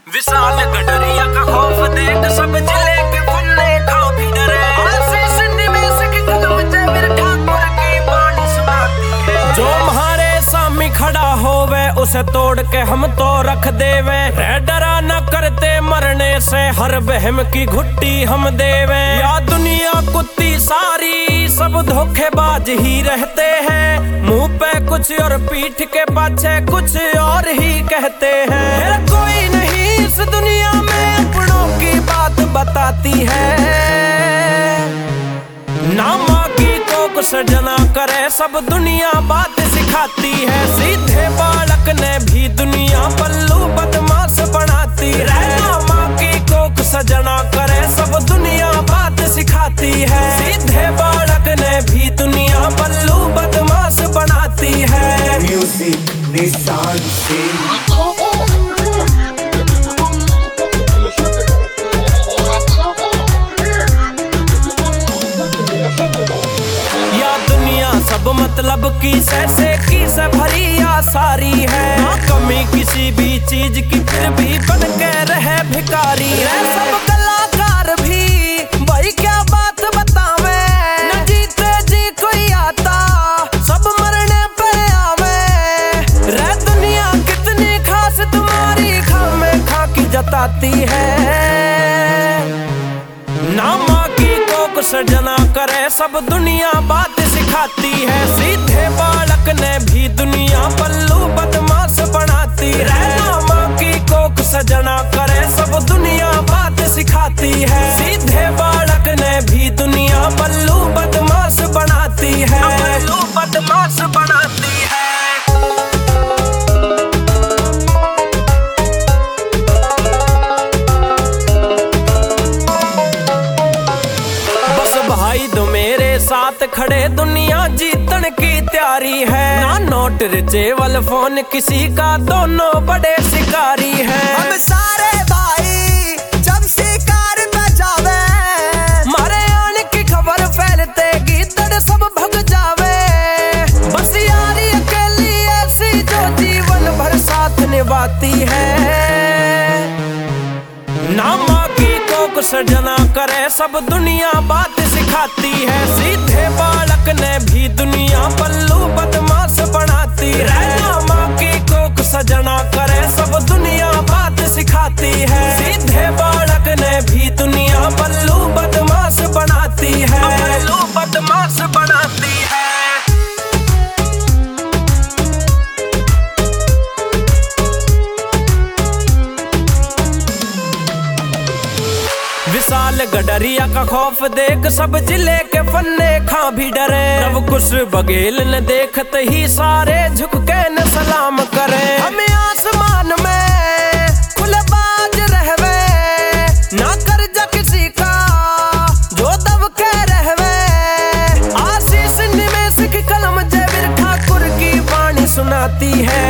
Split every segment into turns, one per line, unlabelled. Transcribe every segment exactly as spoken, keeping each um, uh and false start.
विशाल गडरिया का खौफ देख सब जिले के फन्ने खा भी डरे। जो हमारे सामने खड़ा होवे उसे तोड़ के हम तो रख देवे। डरा न करते मरने से हर बहम की घुट्टी हम देवे। या दुनिया कुत्ती सारी सब धोखेबाज ही रहते हैं। मुंह पे कुछ और पीठ के पाछे कुछ और ही कहते हैं। कोई नहीं इस दुनिया में अपनों की बात बताती है। ना माँ की कोख सजना करे सब दुनिया बात सिखाती है। सीधे बालक ने भी दुनिया पल्लू बदमाश बनाती है। ना माँ की कोख सजना करे सब दुनिया बात सिखाती है। सीधे बालक ने भी दुनिया पल्लू बदमाश बनाती है।
म्यूजिक निशान से
सब मतलब की से की से भरी आसारी है। कमी किसी भी चीज की फिर भी बन के रहे भिखारी है। सब कलाकार भी भाई क्या बात बतावे। न जीते जी कोई आता सब मरने पे आवे। रे दुनिया कितनी खास तुम्हारी खामे खा की जताती है। ना माँ की कोख सजना करे सब दुनिया बात सिखाती है। सीधे बालक ने भी दुनिया पल्लू बदमाश बनाती है। ना माँ की कोख सजना करे सब दुनिया बात सिखाती है। सीधे बालक ने भी दुनिया पल्लू बदमाश बनाती है। पल्लू बदमाश बनाती है। भाई दो मेरे साथ खड़े दुनिया जीतन की तैयारी है। ना नोट रिचेवल फोन किसी का दोनों बड़े शिकारी हैं।
हम सारे भाई जब शिकार बजावे मारे आने की खबर फैलते गीदड़ सब भग जावे। बस यारी अकेली ऐसी जो जीवन भर साथ निभाती है।
ना माँ की कोख सजना करे सब दुनिया बात सिखाती है। सीधे बालक ने भी दुनिया पल्लू बदमाश बनाती है। ना माँ की कोख सजना करे सब दुनिया बात सिखाती है। सीधे बालक ने भी दुनिया पल्लू बदमाश बनाती है। पल्लू बदमाश बनाती है। विशाल गडरिया का खौफ देख सब जिले के फन्ने खा भी डरे। अब कुछ बघेल न देखत ही सारे झुक के न सलाम करे।
हमें आसमान में खुले बाज रहवे ना कर्जा किसी का जो दब के रहवे। आशीष निवेश की कलम जयवीर ठाकुर की वाणी सुनाती है।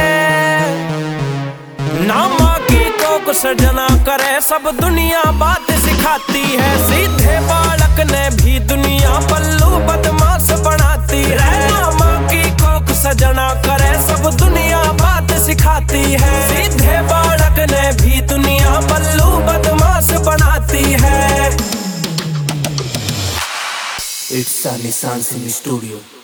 ना माँ की कोख सजना करे सब दुनिया बात सिखाती है। सीधे बालक ने भी दुनिया पल्लू बदमाश बनाती है। ना माँ की कोख सजना करे सब दुनिया बात सिखाती है। सीधे बालक ने भी दुनिया पल्लू बदमाश बनाती है।
इट्स निशान सिंह स्टूडियो।